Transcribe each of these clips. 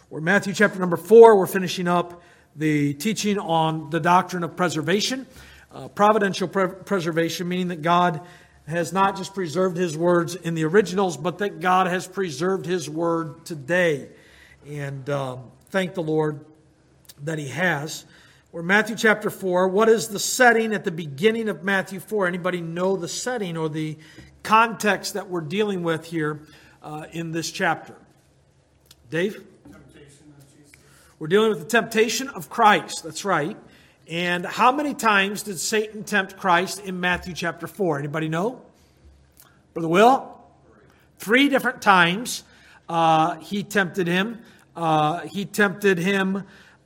We're in Matthew chapter number 4. We're finishing up the teaching on the doctrine of preservation. Providential preservation, meaning that God has not just preserved His words in the originals, but that God has preserved His word today. And thank the Lord that He has. We're in Matthew chapter 4. What is the setting at the beginning of Matthew 4? Anybody know the setting or the context that we're dealing with here in this chapter? Dave? We're dealing with the temptation of Christ. That's right. And how many times did Satan tempt Christ in Matthew chapter 4? Anybody know? Brother Will? 3 different times he tempted him. He tempted him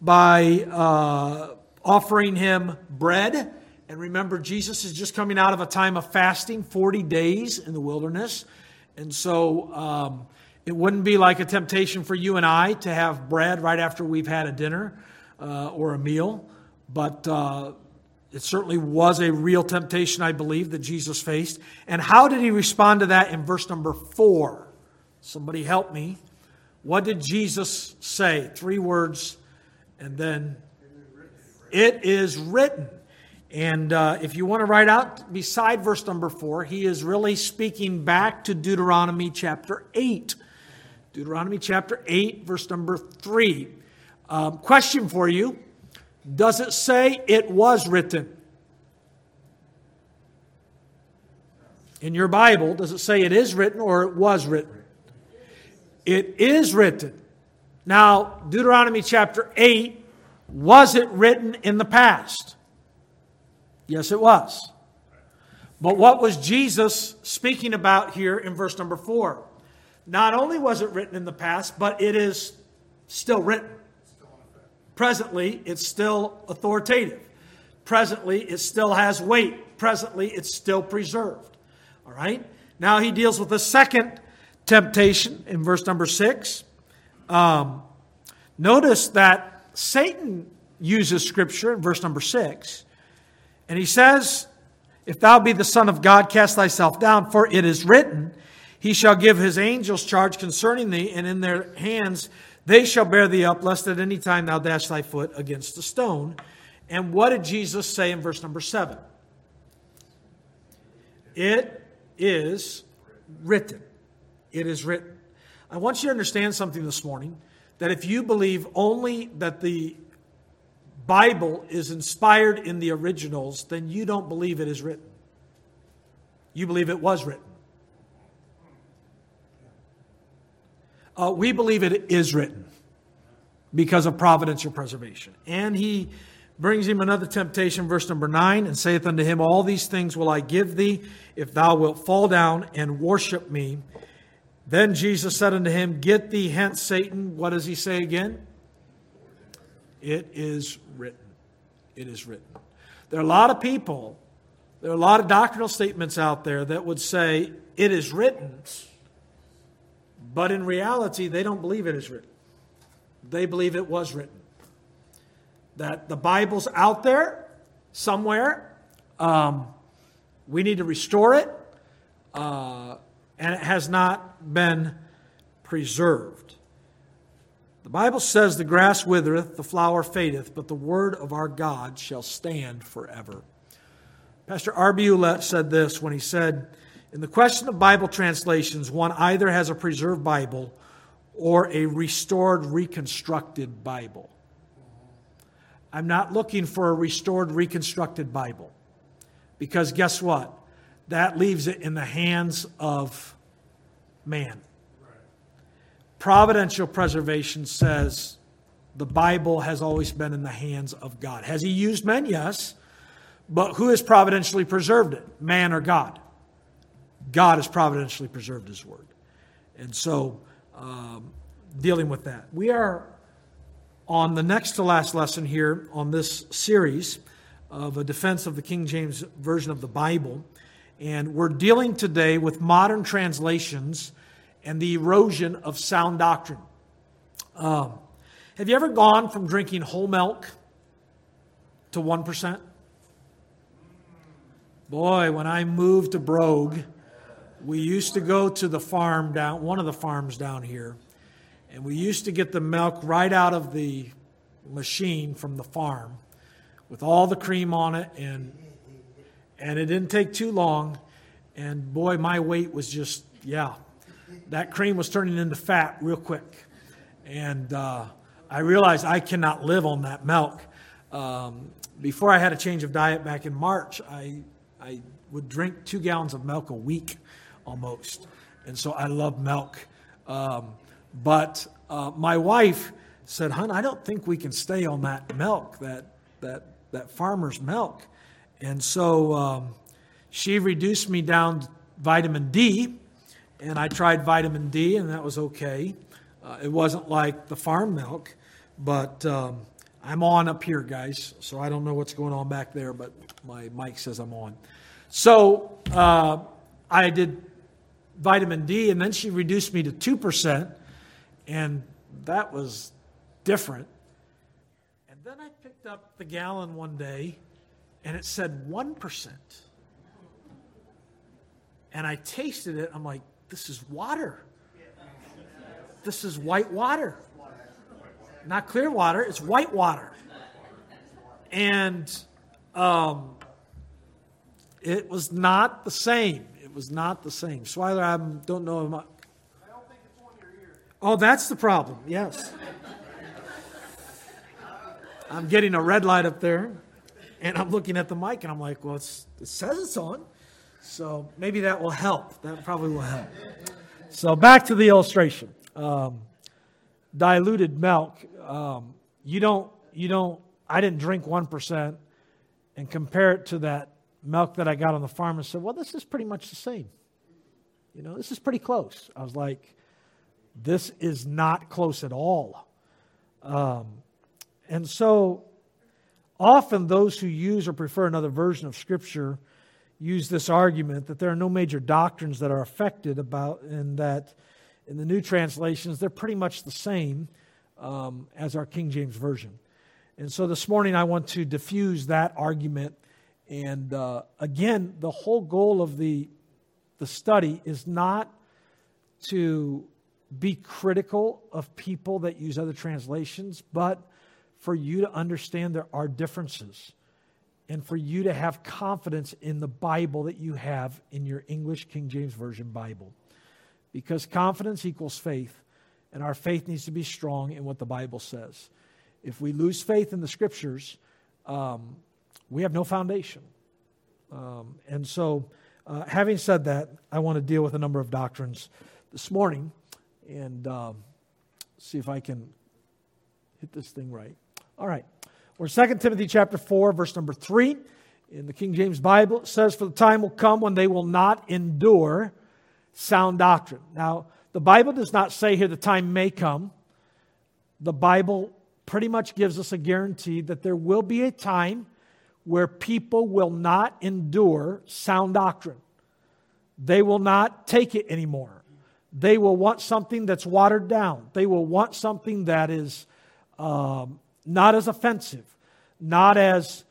by offering him bread. And remember, Jesus is just coming out of a time of fasting, 40 days in the wilderness. And so it wouldn't be like a temptation for you and I to have bread right after we've had a dinner or a meal. But it certainly was a real temptation, I believe, that Jesus faced. And how did He respond to that in verse number 4? Somebody help me. What did Jesus say? 3 words, and then it is written. And if you want to write out beside verse number 4, He is really speaking back to Deuteronomy chapter 8. Deuteronomy chapter 8, verse number 3. Question for you. Does it say it was written? In your Bible, does it say it is written or it was written? It is written. Now, Deuteronomy chapter 8, was it written in the past? Yes, it was. But what was Jesus speaking about here in verse number 4? Not only was it written in the past, but it is still written. Presently, it's still authoritative. Presently, it still has weight. Presently, it's still preserved. All right? Now He deals with the second temptation in verse number 6. Notice that Satan uses Scripture in verse number 6. And he says, "If thou be the Son of God, cast thyself down, for it is written, He shall give His angels charge concerning thee, and in their hands they shall bear thee up, lest at any time thou dash thy foot against a stone." And what did Jesus say in verse number 7? It is written. It is written. I want you to understand something this morning, that if you believe only that the Bible is inspired in the originals, then you don't believe it is written. You believe it was written. We believe it is written because of providential preservation. And He brings him another temptation, verse number 9, and saith unto him, "All these things will I give thee, if thou wilt fall down and worship me." Then Jesus said unto him, "Get thee hence, Satan." What does He say again? It is written. It is written. There are a lot of people, there are a lot of doctrinal statements out there that would say, it is written, but in reality, they don't believe it is written. They believe it was written. That the Bible's out there somewhere. We need to restore it. And it has not been preserved. The Bible says, "The grass withereth, the flower fadeth, but the word of our God shall stand forever." Pastor R.B. Ouellette said this when he said, "In the question of Bible translations, one either has a preserved Bible or a restored, reconstructed Bible." I'm not looking for a restored, reconstructed Bible. Because guess what? That leaves it in the hands of man. Providential preservation says the Bible has always been in the hands of God. Has He used men? Yes. But who has providentially preserved it? Man or God? God has providentially preserved His word. And so, dealing with that. We are on the next to last lesson here on this series of a defense of the King James Version of the Bible. And we're dealing today with modern translations and the erosion of sound doctrine. Have you ever gone from drinking whole milk to 1%? Boy, when I moved to Brogue, we used to go to the farm down, one of the farms down here, And we used to get the milk right out of the machine from the farm with all the cream on it, and it didn't take too long. And boy, my weight was just, that cream was turning into fat real quick. And I realized I cannot live on that milk. Before I had a change of diet back in March, I would drink 2 gallons of milk a week almost. And so I love milk. But my wife said, "Hon, I don't think we can stay on that milk, that farmer's milk." And so she reduced me down to vitamin D, and I tried vitamin D, and that was okay. It wasn't like the farm milk, but I'm on up here, guys, so I don't know what's going on back there, but my mic says I'm on. So I did vitamin D, and then she reduced me to 2%, and that was different. And then I picked up the gallon one day, and it said 1%. And I tasted it. I'm like, this is water. This is white water. Not clear water, it's white water. And it was not the same. It was not the same. Swiler, I don't know. I don't think it's on your ear. Oh, that's the problem. Yes. I'm getting a red light up there, and I'm looking at the mic, and I'm like, well, it says it's on. So maybe that will help. That probably will help. So back to the illustration. Diluted milk. I didn't drink 1% and compare it to that milk that I got on the farm and said, well, this is pretty much the same. This is pretty close. I was like, this is not close at all. And so often those who use or prefer another version of Scripture use this argument that there are no major doctrines that are affected about, and that in the new translations, they're pretty much the same as our King James Version. And so this morning I want to diffuse that argument. And again, the whole goal of the study is not to be critical of people that use other translations, but for you to understand there are differences, and for you to have confidence in the Bible that you have in your English King James Version Bible. Because confidence equals faith, and our faith needs to be strong in what the Bible says. If we lose faith in the Scriptures, we have no foundation. And so, having said that, I want to deal with a number of doctrines this morning and see if I can hit this thing right. All right. We're 2 Timothy chapter 4, verse number 3. In the King James Bible, it says, "For the time will come when they will not endure sound doctrine." Now, the Bible does not say here the time may come. The Bible pretty much gives us a guarantee that there will be a time where people will not endure sound doctrine. They will not take it anymore. They will want something that's watered down. They will want something that is not as offensive, not as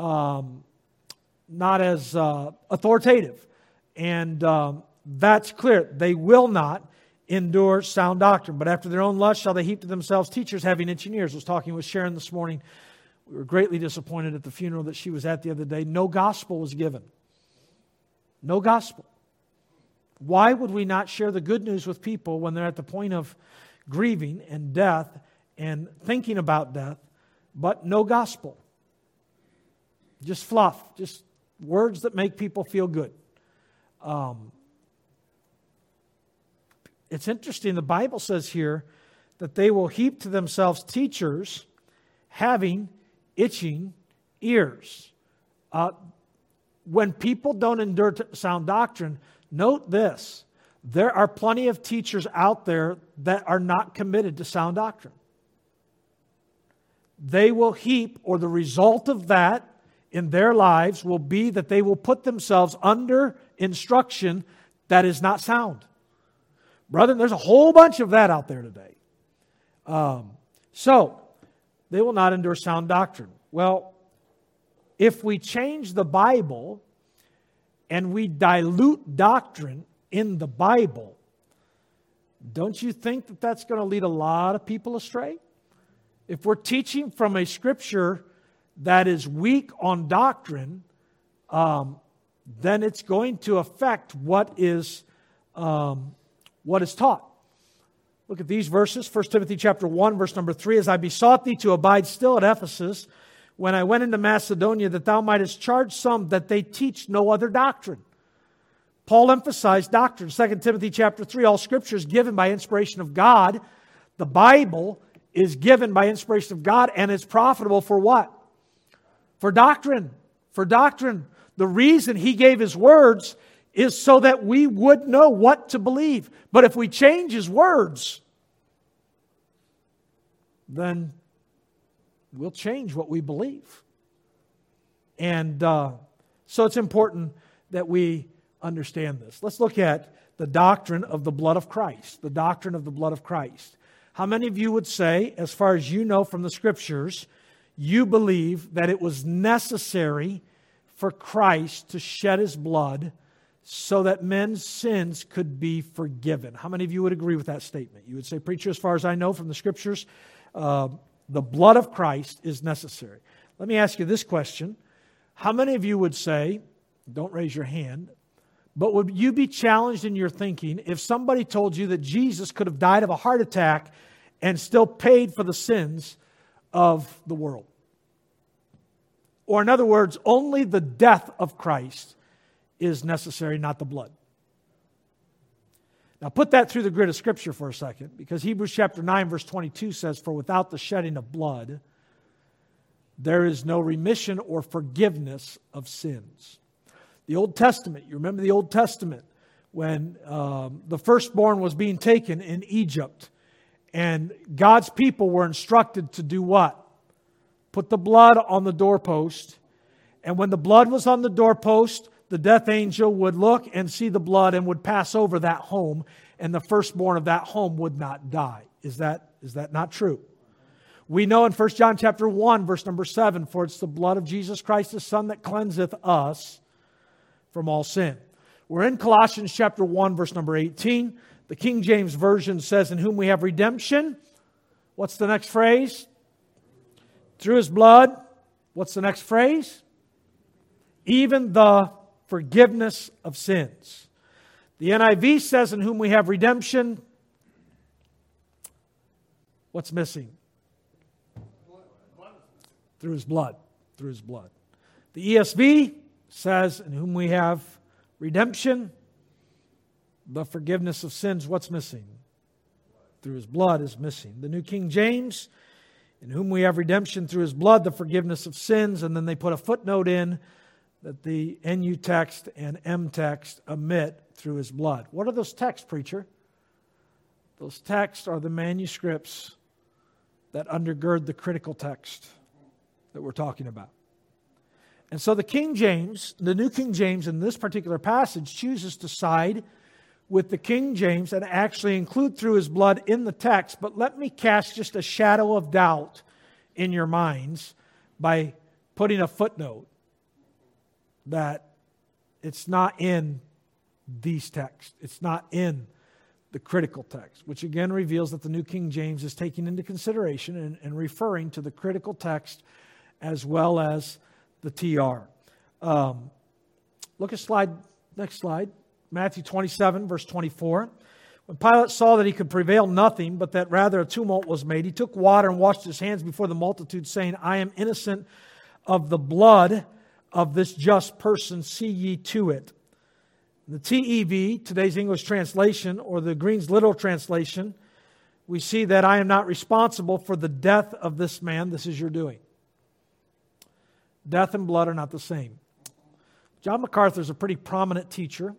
authoritative. And that's clear. They will not endure sound doctrine. But after their own lust shall they heap to themselves teachers having itching ears. I was talking with Sharon this morning. We were greatly disappointed at the funeral that she was at the other day. No gospel was given. No gospel. Why would we not share the good news with people when they're at the point of grieving and death and thinking about death, but no gospel? Just fluff, just words that make people feel good. It's interesting, the Bible says here that they will heap to themselves teachers having itching ears. When people don't endure sound doctrine, note this: there are plenty of teachers out there that are not committed to sound doctrine. They will heap, or the result of that in their lives will be that they will put themselves under instruction that is not sound. Brethren, there's a whole bunch of that out there today. So, they will not endure sound doctrine. Well, if we change the Bible and we dilute doctrine in the Bible, don't you think that that's going to lead a lot of people astray? If we're teaching from a Scripture that is weak on doctrine, then it's going to affect what is taught. Look at these verses. 1 Timothy chapter 1, verse number 3. As I besought thee to abide still at Ephesus, when I went into Macedonia, that thou mightest charge some that they teach no other doctrine. Paul emphasized doctrine. 2 Timothy chapter 3, all Scripture is given by inspiration of God. The Bible is given by inspiration of God, and it's profitable for what? For doctrine. For doctrine. The reason He gave His words is so that we would know what to believe. But if we change His words, then we'll change what we believe. And so it's important that we understand this. Let's look at the doctrine of the blood of Christ. The doctrine of the blood of Christ. How many of you would say, as far as you know from the Scriptures, you believe that it was necessary for Christ to shed His blood so that men's sins could be forgiven? How many of you would agree with that statement? You would say, preacher, as far as I know from the Scriptures, the blood of Christ is necessary. Let me ask you this question. How many of you would say, don't raise your hand, but would you be challenged in your thinking if somebody told you that Jesus could have died of a heart attack and still paid for the sins of the world? Or in other words, only the death of Christ is necessary, not the blood. Now put that through the grid of Scripture for a second, because Hebrews chapter 9 verse 22 says, for without the shedding of blood, there is no remission or forgiveness of sins. The Old Testament, you remember the Old Testament, when the firstborn was being taken in Egypt, and God's people were instructed to do what? Put the blood on the doorpost, and when the blood was on the doorpost, the death angel would look and see the blood and would pass over that home, and the firstborn of that home would not die. Is that not true? We know in 1 John chapter 1, verse number 7, for it's the blood of Jesus Christ, the Son, that cleanseth us from all sin. We're in Colossians chapter 1, verse number 18. The King James Version says, in whom we have redemption. What's the next phrase? Through His blood. What's the next phrase? Even the forgiveness of sins. The NIV says, in whom we have redemption. What's missing? Through His blood. Through His blood. The ESV says, in whom we have redemption, the forgiveness of sins. What's missing? Through His blood is missing. The New King James, in whom we have redemption through His blood, the forgiveness of sins. And then they put a footnote in that the NU text and M text omit through His blood. What are those texts, preacher? Those texts are the manuscripts that undergird the critical text that we're talking about. And so the King James, the New King James in this particular passage chooses to side with the King James and actually include through His blood in the text. But let me cast just a shadow of doubt in your minds by putting a footnote that it's not in these texts. It's not in the critical text, which again reveals that the New King James is taking into consideration and referring to the critical text as well as the TR. Look at next slide. Matthew 27, verse 24. When Pilate saw that he could prevail nothing, but that rather a tumult was made, he took water and washed his hands before the multitude, saying, I am innocent of the blood of this just person. See ye to it. The TEV, today's English translation, or the Green's literal translation, we see that I am not responsible for the death of this man. This is your doing. Death and blood are not the same. John MacArthur is a pretty prominent teacher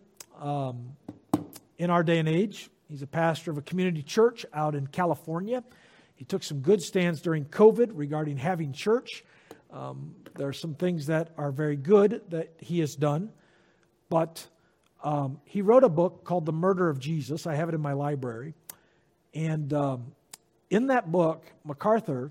in our day and age. He's a pastor of a community church out in California. He took some good stands during COVID regarding having church. There are some things that are very good that he has done. But he wrote a book called The Murder of Jesus. I have it in my library. And in that book, MacArthur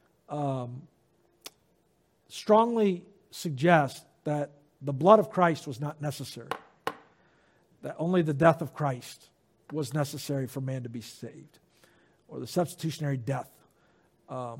strongly suggests that the blood of Christ was not necessary. That only the death of Christ was necessary for man to be saved, or the substitutionary death. I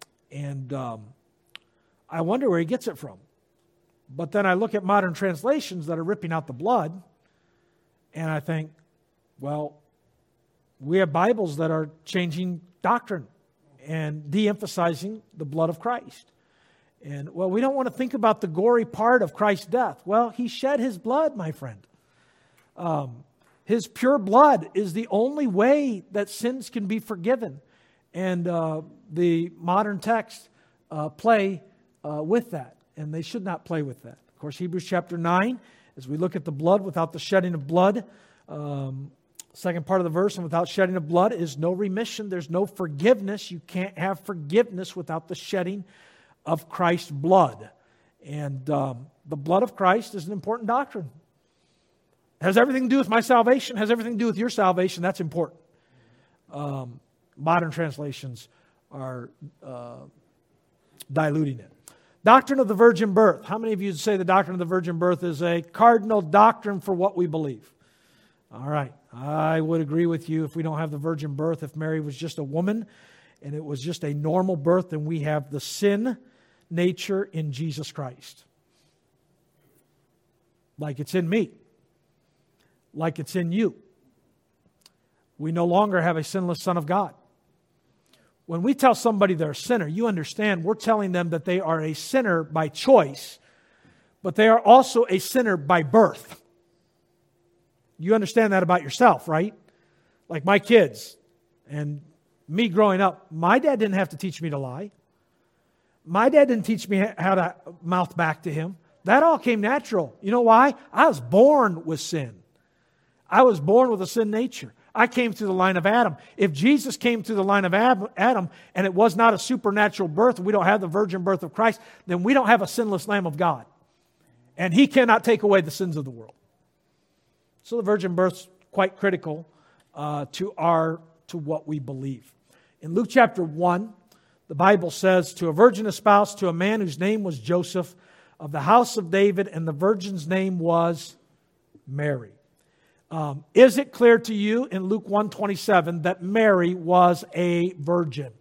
wonder where he gets it from. But then I look at modern translations that are ripping out the blood, and I think, well, we have Bibles that are changing doctrine and de-emphasizing the blood of Christ. And, well, we don't want to think about the gory part of Christ's death. Well, he shed his blood, my friend. His pure blood is the only way that sins can be forgiven. And the modern texts play with that, and they should not play with that. Of course, Hebrews chapter 9, as we look at the blood, without the shedding of blood, second part of the verse, and without shedding of blood is no remission. There's no forgiveness. You can't have forgiveness without the shedding of Christ's blood. And the blood of Christ is an important doctrine. It has everything to do with my salvation, has everything to do with your salvation. That's important. Modern translations are diluting it. Doctrine of the virgin birth. How many of you say the doctrine of the virgin birth is a cardinal doctrine for what we believe? All right. I would agree with you if we don't have the virgin birth. If Mary was just a woman and it was just a normal birth, then we have the sin nature in Jesus Christ. Like it's in me. Like it's in you. We no longer have a sinless Son of God. When we tell somebody they're a sinner, you understand we're telling them that they are a sinner by choice, but they are also a sinner by birth. You understand that about yourself, right? Like my kids and me growing up, my dad didn't have to teach me to lie. My dad didn't teach me how to mouth back to him. That all came natural. You know why? I was born with sin. I was born with a sin nature. I came through the line of Adam. If Jesus came through the line of Adam and it was not a supernatural birth, we don't have the virgin birth of Christ, then we don't have a sinless Lamb of God. And He cannot take away the sins of the world. So the virgin birth is quite critical to what we believe. In Luke chapter 1, the Bible says, to a virgin espoused to a man whose name was Joseph, of the house of David, and the virgin's name was Mary. Is it clear to you in Luke 1:27 that Mary was a virgin?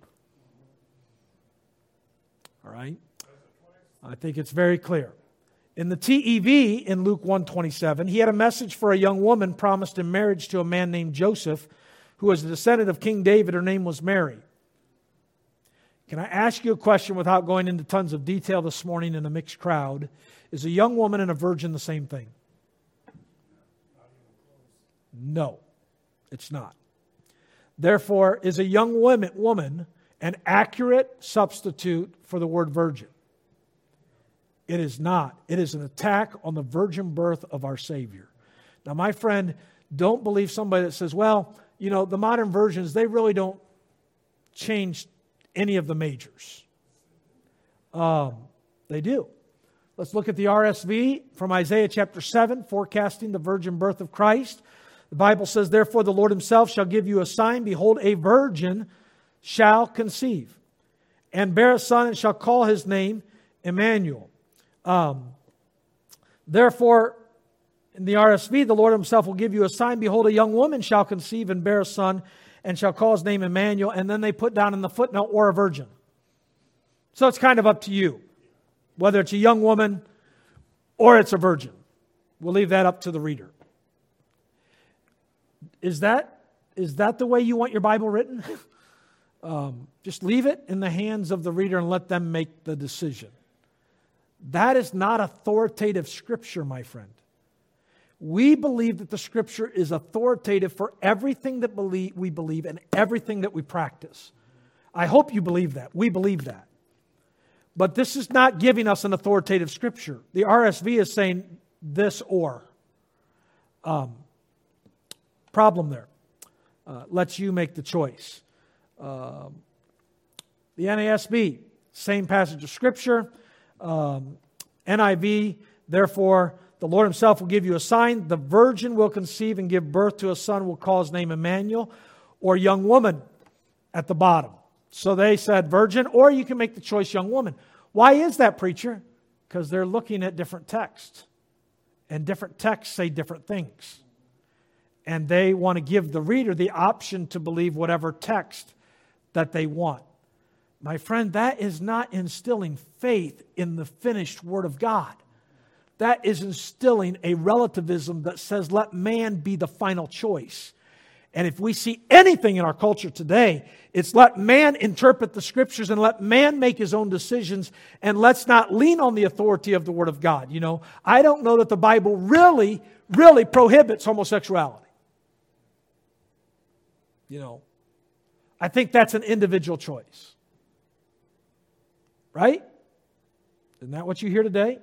All right. I think it's very clear. In the TEV in Luke 1:27, he had a message for a young woman promised in marriage to a man named Joseph, who was a descendant of King David. Her name was Mary. Can I ask you a question without going into tons of detail this morning in a mixed crowd? Is a young woman and a virgin the same thing? No, it's not. Therefore, is a young woman an accurate substitute for the word virgin? It is not. It is an attack on the virgin birth of our Savior. Now, my friend, don't believe somebody that says, well, you know, the modern versions, they really don't change any of the majors. They do. Let's look at the RSV from Isaiah chapter 7, forecasting the virgin birth of Christ. The Bible says, therefore the Lord Himself shall give you a sign. Behold, a virgin shall conceive and bear a son and shall call his name Emmanuel. Therefore, in the RSV, the Lord Himself will give you a sign. Behold, a young woman shall conceive and bear a son and shall call his name Emmanuel. And then they put down in the footnote, or a virgin. So it's kind of up to you, whether it's a young woman or it's a virgin. We'll leave that up to the reader. Is that the way you want your Bible written? Just leave it in the hands of the reader and let them make the decision. That is not authoritative Scripture, my friend. We believe that the Scripture is authoritative for everything that we believe and everything that we practice. I hope you believe that. We believe that. But this is not giving us an authoritative Scripture. The RSV is saying this or. Problem there. Lets you make the choice. The NASB, same passage of Scripture. NIV, therefore, the Lord Himself will give you a sign. The virgin will conceive and give birth to a son, will call his name Emmanuel, or young woman at the bottom. So they said virgin, or you can make the choice young woman. Why is that, preacher? Because they're looking at different texts. And different texts say different things. And they want to give the reader the option to believe whatever text that they want. My friend, that is not instilling faith in the finished Word of God. That is instilling a relativism that says, let man be the final choice. And if we see anything in our culture today, it's let man interpret the Scriptures and let man make his own decisions, and let's not lean on the authority of the Word of God. You know, I don't know that the Bible really prohibits homosexuality. You know, I think that's an individual choice. Right? Isn't that what you hear today?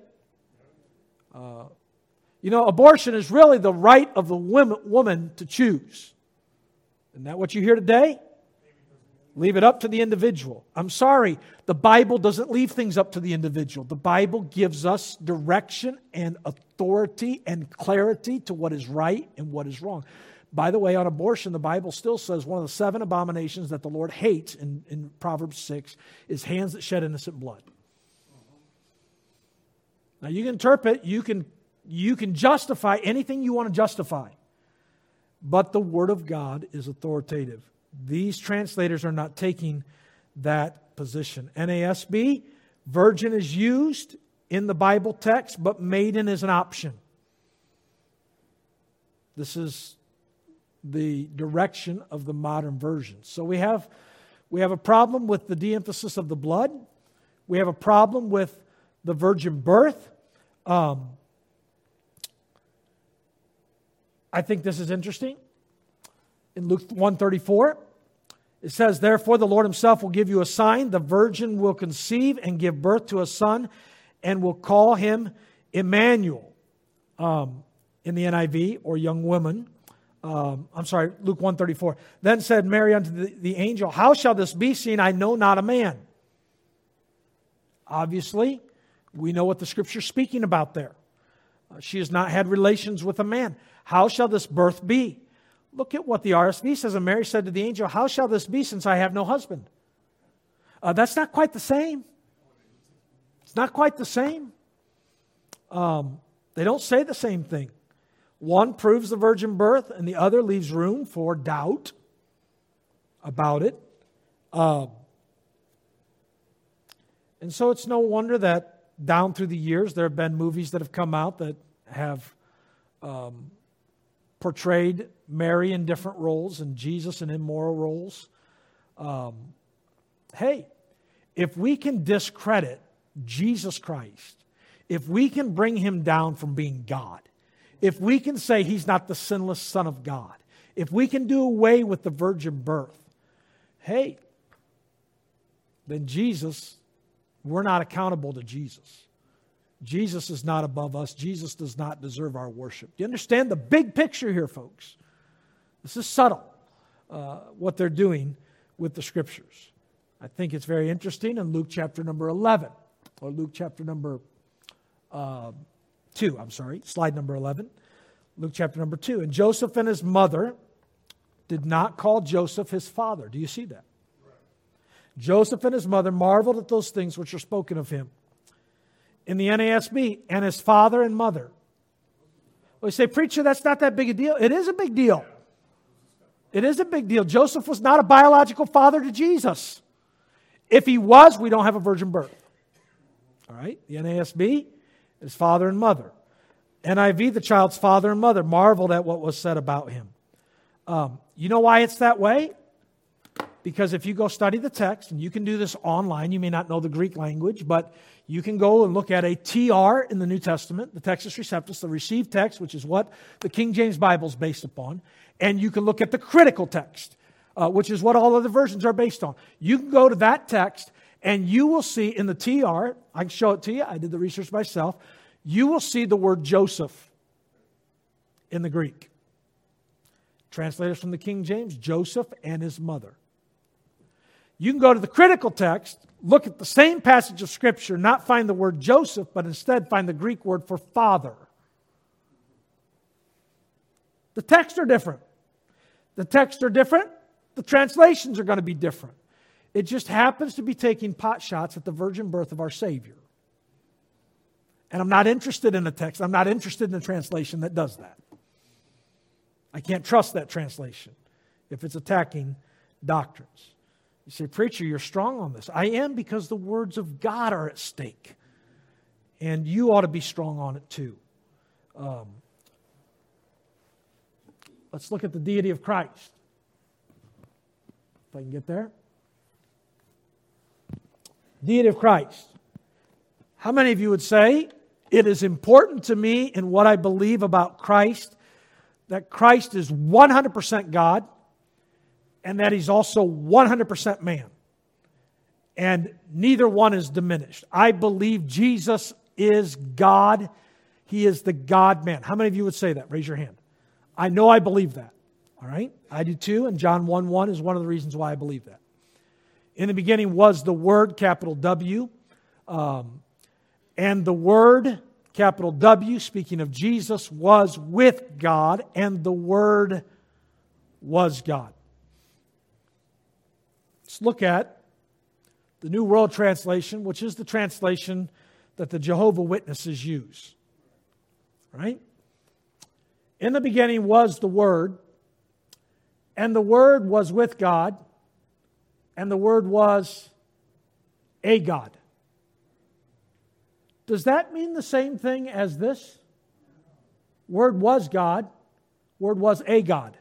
You know, abortion is really the right of the woman to choose. Isn't that what you hear today? Leave it up to the individual. I'm sorry, the Bible doesn't leave things up to the individual. The Bible gives us direction and authority and clarity to what is right and what is wrong. By the way, on abortion, the Bible still says one of the 7 abominations that the Lord hates in Proverbs 6 is hands that shed innocent blood. Now you can interpret, you can justify anything you want to justify, but the Word of God is authoritative. These translators are not taking that position. NASB, virgin is used in the Bible text, but maiden is an option. This is the direction of the modern version. So we have a problem with the de-emphasis of the blood. We have a problem with the virgin birth. I think this is interesting. In Luke 1:34, it says, therefore the Lord himself will give you a sign. The virgin will conceive and give birth to a son and will call him Emmanuel. In the NIV, or young woman. Luke 1:34. Then said Mary unto the angel, how shall this be, seeing I know not a man? Obviously, we know what the Scripture is speaking about there. She has not had relations with a man. How shall this birth be? Look at what the RSV says. And Mary said to the angel, how shall this be, since I have no husband? That's not quite the same. It's not quite the same. They don't say the same thing. One proves the virgin birth, and the other leaves room for doubt about it. And so it's no wonder that down through the years there have been movies that have come out that have portrayed Mary in different roles and Jesus in immoral roles. Hey, if we can discredit Jesus Christ, if we can bring him down from being God, if we can say he's not the sinless Son of God, if we can do away with the virgin birth, hey, then Jesus, we're not accountable to Jesus. Jesus is not above us. Jesus does not deserve our worship. Do you understand the big picture here, folks? This is subtle, what they're doing with the Scriptures. I think it's very interesting in Luke chapter number 11, or Luke chapter number 2, slide number 11. Luke chapter number 2. And Joseph and his mother did not call Joseph his father. Do you see that? Right. Joseph and his mother marveled at those things which are spoken of him. In the NASB, and his father and mother. Well, you say, preacher, that's not that big a deal. It is a big deal. It is a big deal. Joseph was not a biological father to Jesus. If he was, we don't have a virgin birth. All right? The NASB, his father and mother. NIV, the child's father and mother marveled at what was said about him. You know why it's that way? Because if you go study the text, and you can do this online, you may not know the Greek language, but you can go and look at a TR in the New Testament, the Textus Receptus, the received text, which is what the King James Bible is based upon, and you can look at the critical text, which is what all other versions are based on. You can go to that text, and you will see in the TR, I can show it to you, I did the research myself, you will see the word Joseph in the Greek. Translators from the King James, Joseph and his mother. You can go to the critical text, look at the same passage of Scripture, not find the word Joseph, but instead find the Greek word for father. The texts are different. The texts are different. The translations are going to be different. It just happens to be taking pot shots at the virgin birth of our Savior. And I'm not interested in a text. I'm not interested in a translation that does that. I can't trust that translation if it's attacking doctrines. You say, preacher, you're strong on this. I am, because the words of God are at stake. And you ought to be strong on it too. Let's look at the deity of Christ. If I can get there. Deity of Christ. How many of you would say, it is important to me in what I believe about Christ that Christ is 100% God and that He's also 100% man? And neither one is diminished. I believe Jesus is God. He is the God-man. How many of you would say that? Raise your hand. I know I believe that. All right? I do too, and John 1:1 is one of the reasons why I believe that. In the beginning was the Word, capital W. And the Word, capital W, speaking of Jesus, was with God, and the Word was God. Let's look at the New World Translation, which is the translation that the Jehovah's Witnesses use. Right? In the beginning was the Word, and the Word was with God, and the Word was a God. Does that mean the same thing as this? Word was God, Word was a God.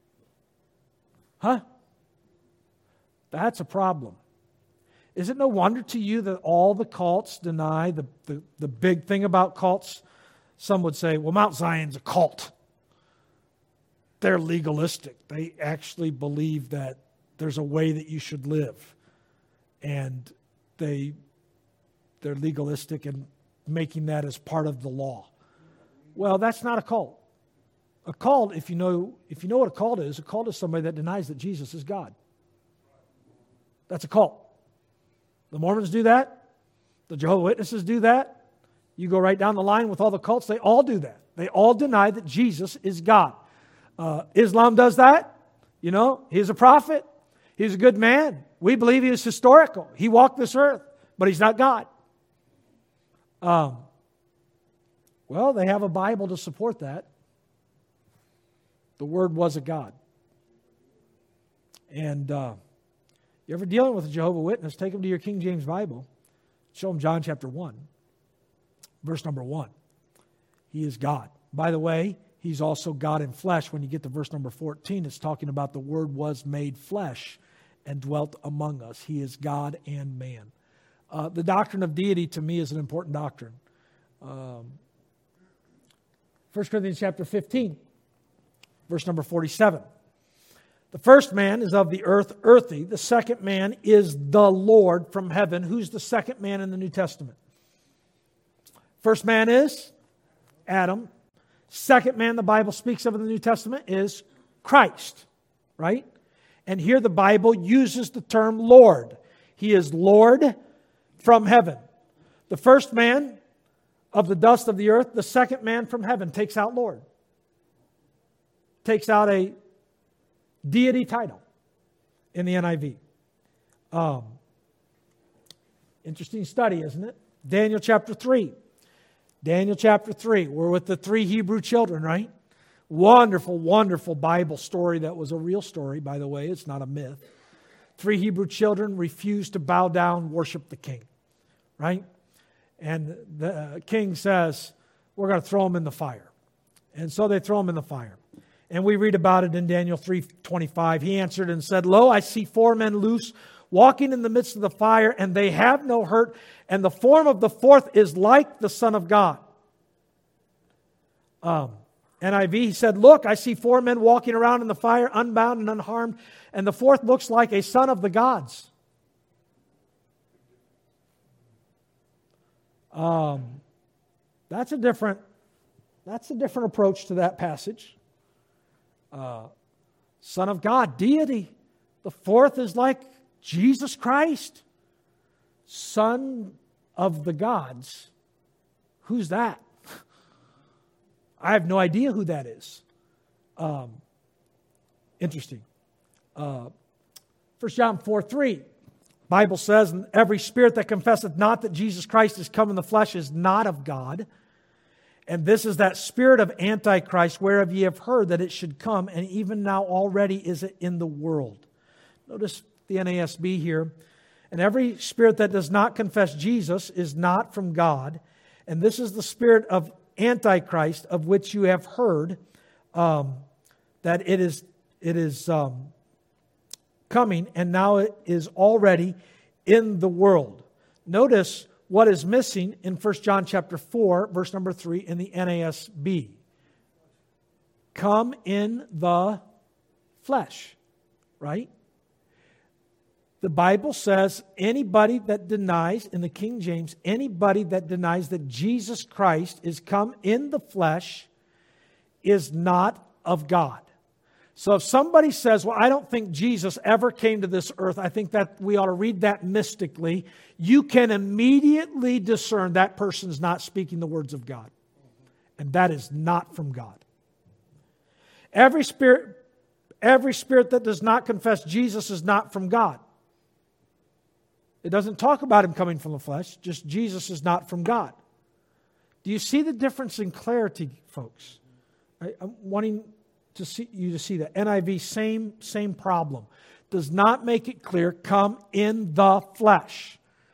Huh? That's a problem. Is it no wonder to you that all the cults deny the big thing about cults? Some would say, well, Mount Zion's a cult. They're legalistic. They actually believe that there's a way that you should live. And they're legalistic in making that as part of the law. Well, that's not a cult. A cult, if you know what a cult is somebody that denies that Jesus is God. That's a cult. The Mormons do that. The Jehovah's Witnesses do that. You go right down the line with all the cults, they all do that. They all deny that Jesus is God. Islam does that. You know, he's a prophet. He's a good man. We believe he was historical. He walked this earth, but he's not God. Well, they have a Bible to support that. The Word was a God. And you ever dealing with a Jehovah's Witness, take them to your King James Bible. Show them John chapter 1, verse number 1. He is God. By the way, He's also God in flesh. When you get to verse number 14, it's talking about the Word was made flesh and dwelt among us. He is God and man. The doctrine of deity to me is an important doctrine. 1 Corinthians chapter 15, verse number 47. The first man is of the earth, earthy. The second man is the Lord from heaven. Who's the second man in the New Testament? First man is Adam. Second man the Bible speaks of in the New Testament is Christ, right? And here the Bible uses the term Lord. He is Lord from heaven. The first man of the dust of the earth, the second man from heaven takes out Lord. Takes out a deity title in the NIV. Interesting study, isn't it? Daniel chapter 3. Daniel chapter 3. We're with the 3 Hebrew children, right? Wonderful, wonderful Bible story that was a real story, by the way. It's not a myth. 3 Hebrew children refused to bow down, worship the king, right? And the king says, we're going to throw them in the fire. And so they throw them in the fire. And we read about it in Daniel 3:25. He answered and said, Lo, I see 4 men loose, walking in the midst of the fire, and they have no hurt, and the form of the fourth is like the Son of God. NIV, he said, Look, I see 4 men walking around in the fire, unbound and unharmed, and the fourth looks like a son of the gods. That's a different approach to that passage. Son of God, deity. The fourth is like Jesus Christ, Son of the gods. Who's that? I have no idea who that is. Interesting. 1 John 4:3. Bible says, and every spirit that confesseth not that Jesus Christ is come in the flesh is not of God. And this is that spirit of Antichrist, whereof ye have heard that it should come, and even now already is it in the world. Notice the NASB here. And every spirit that does not confess Jesus is not from God. And this is the spirit of Antichrist, of which you have heard that it is coming, and now it is already in the world. Notice what is missing in 1 John chapter 4, verse number 3 in the NASB. Come in the flesh, right? The Bible says anybody that denies, in the King James, anybody that denies that Jesus Christ is come in the flesh is not of God. So if somebody says, well, I don't think Jesus ever came to this earth, I think that we ought to read that mystically, you can immediately discern that person's not speaking the words of God. And that is not from God. Every spirit that does not confess Jesus is not from God. It doesn't talk about him coming from the flesh, just Jesus is not from God. Do you see the difference in clarity, folks? I'm wanting to see you to see that. NIV, same problem. Does not make it clear, come in the flesh.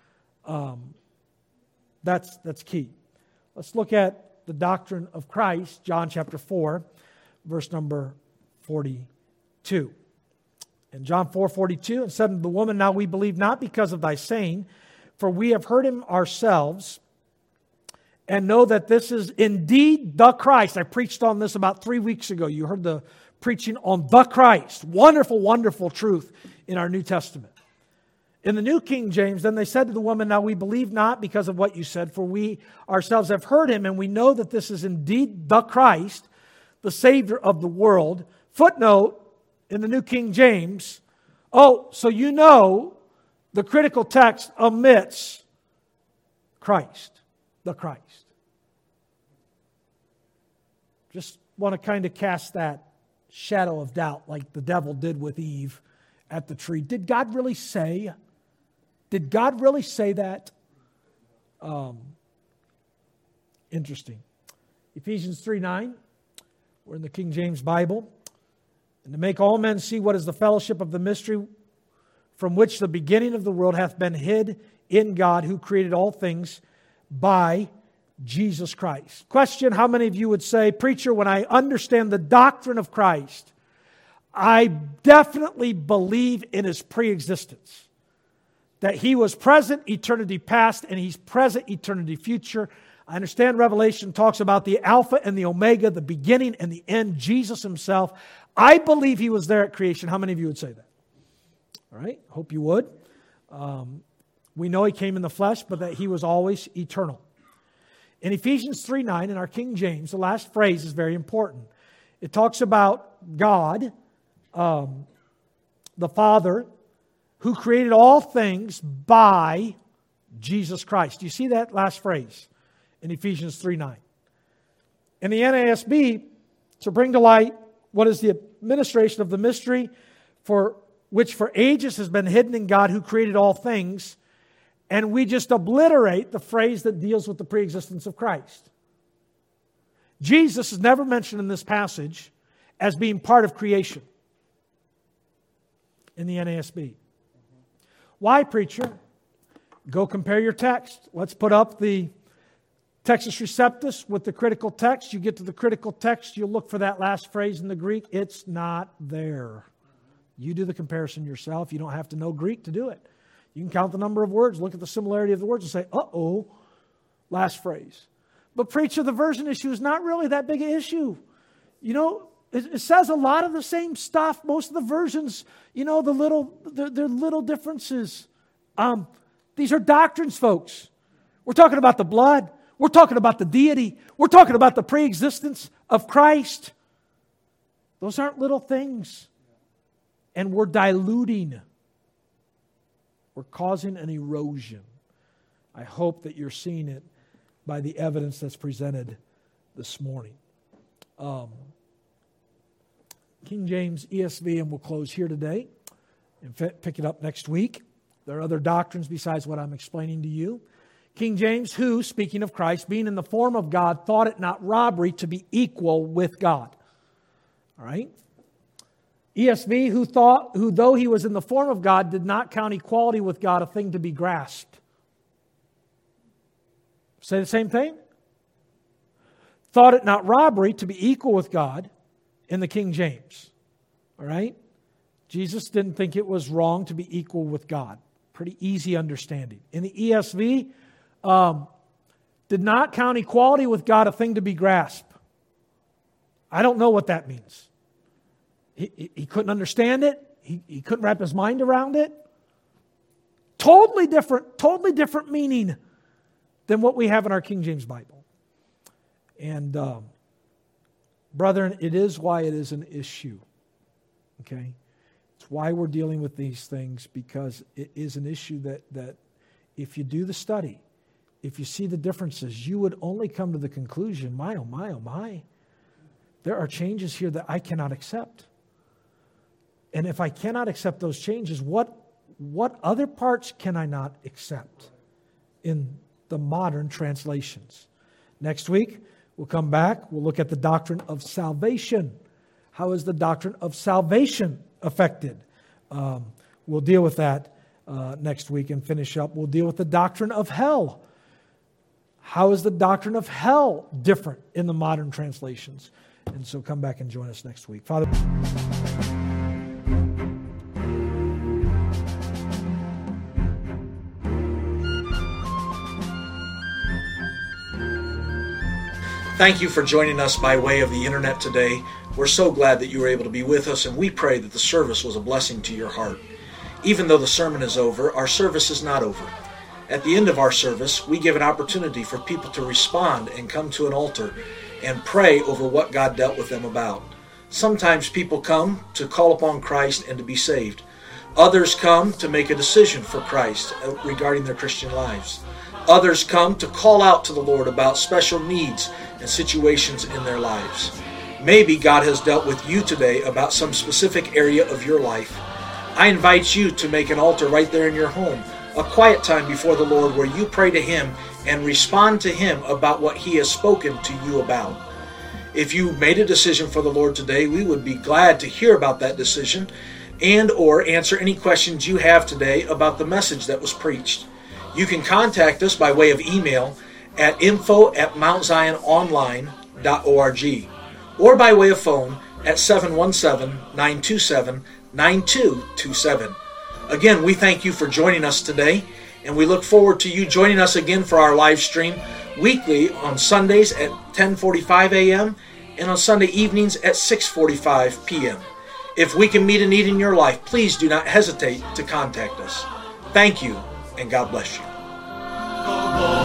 That's key. Let's look at the doctrine of Christ, John chapter 4, verse number 42. In John 4:42, and said to the woman, now we believe not because of thy saying, for we have heard him ourselves, and know that this is indeed the Christ. I preached on this about 3 weeks ago. You heard the preaching on the Christ. Wonderful, wonderful truth in our New Testament. In the New King James, then they said to the woman, now we believe not because of what you said, for we ourselves have heard him, and we know that this is indeed the Christ, the Savior of the world. Footnote, in the New King James, so you know the critical text omits Christ, the Christ. Just want to kind of cast that shadow of doubt like the devil did with Eve at the tree. Did God really say? Did God really say that? Interesting. Ephesians 3:9. We're in the King James Bible. And to make all men see what is the fellowship of the mystery from which the beginning of the world hath been hid in God, who created all things by Jesus Christ. Question, how many of you would say, preacher, when I understand the doctrine of Christ, I definitely believe in his preexistence. That he was present eternity past and he's present eternity future. I understand Revelation talks about the Alpha and the Omega, the beginning and the end, Jesus himself. I believe he was there at creation. How many of you would say that? All right, hope you would. We know he came in the flesh, but that he was always eternal. In Ephesians 3:9, in our King James, the last phrase is very important. It talks about God, the Father, who created all things by Jesus Christ. Do you see that last phrase in Ephesians 3:9? In the NASB, to bring to light what is the administration of the mystery for which for ages has been hidden in God who created all things, and we just obliterate the phrase that deals with the preexistence of Christ. Jesus is never mentioned in this passage as being part of creation in the NASB. Why, preacher? Go compare your text. Let's put up the Textus Receptus with the critical text. You get to the critical text, you look for that last phrase in the Greek. It's not there. You do the comparison yourself. You don't have to know Greek to do it. You can count the number of words, look at the similarity of the words and say, uh-oh, last phrase. But preacher, the version issue is not really that big an issue. You know, it says a lot of the same stuff. Most of the versions, you know, they're little differences. These are doctrines, folks. We're talking about the blood. We're talking about the deity. We're talking about the preexistence of Christ. Those aren't little things. And we're diluting. We're causing an erosion. I hope that you're seeing it by the evidence that's presented this morning. King James ESV, and we'll close here today and pick it up next week. There are other doctrines besides what I'm explaining to you. King James, who, speaking of Christ, being in the form of God, thought it not robbery to be equal with God. All right? ESV, who though he was in the form of God, did not count equality with God a thing to be grasped. Say the same thing? Thought it not robbery to be equal with God in the King James. All right? Jesus didn't think it was wrong to be equal with God. Pretty easy understanding. In the ESV, did not count equality with God a thing to be grasped. I don't know what that means. He couldn't understand it. He couldn't wrap his mind around it. Totally different meaning than what we have in our King James Bible. And brethren, it is why it is an issue. Okay? It's why we're dealing with these things, because it is an issue that if you do the study, if you see the differences, you would only come to the conclusion, my, oh my, oh my, there are changes here that I cannot accept. And if I cannot accept those changes, what other parts can I not accept in the modern translations? Next week, we'll come back. We'll look at the doctrine of salvation. How is the doctrine of salvation affected? We'll deal with that next week and finish up. We'll deal with the doctrine of hell. How is the doctrine of hell different in the modern translations? And so come back and join us next week. Father, thank you for joining us by way of the internet today. We're so glad that you were able to be with us, and we pray that the service was a blessing to your heart. Even though the sermon is over, our service is not over. At the end of our service, we give an opportunity for people to respond and come to an altar and pray over what God dealt with them about. Sometimes people come to call upon Christ and to be saved. Others come to make a decision for Christ regarding their Christian lives. Others come to call out to the Lord about special needs and situations in their lives. Maybe God has dealt with you today about some specific area of your life. I invite you to make an altar right there in your home, a quiet time before the Lord where you pray to Him and respond to Him about what He has spoken to you about. If you made a decision for the Lord today, we would be glad to hear about that decision and or answer any questions you have today about the message that was preached. You can contact us by way of email at info@mountziononline.org or by way of phone at 717-927-9227. Again, we thank you for joining us today, and we look forward to you joining us again for our live stream weekly on Sundays at 10:45 a.m. and on Sunday evenings at 6:45 p.m. If we can meet a need in your life, please do not hesitate to contact us. Thank you, and God bless you.